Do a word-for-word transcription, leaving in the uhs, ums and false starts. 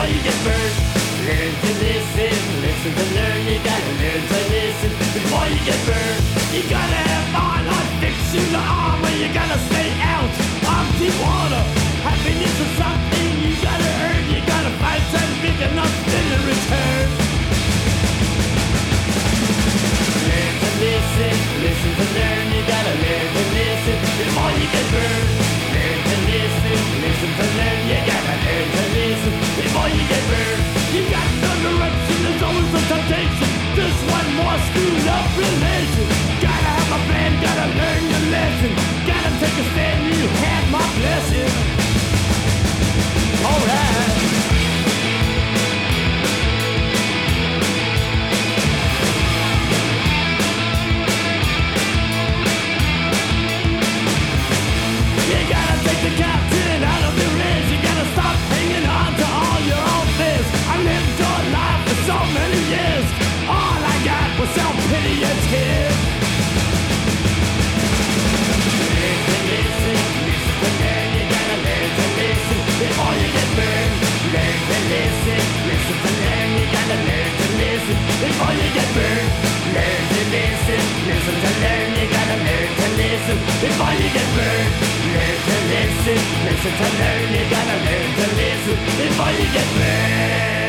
before you get burned. Learn to listen, listen to learn. You gotta learn to listen before you get burned. You gotta have on, on fixing the armor. You gotta stay out of deep water. Happiness is something you gotta earn. You gotta find something big enough then to return. Learn to listen, listen to learn. You gotta learn to listen before you get burned. Learn to listen, listen to learn. You gotta learn to listen before you get burned. You got no direction, there's always a temptation. Just one more screwed up relation. Gotta have a plan, gotta learn your lesson. Gotta take a stand, you had my blessing. Alright. You gotta take the captain out of your ears. You gotta stop hanging on to all your own fears. I lived your life for so many years. All I got was self-pity and tears. Learn to listen, listen to learn. You gotta learn to listen before you get burned. Learn to listen, listen to learn. You gotta learn to listen before you get burned. Learn to listen, listen to learn. You gotta learn to listen before you get burned. Learn to listen, listen to learn. You gotta learn to listen before you get burned.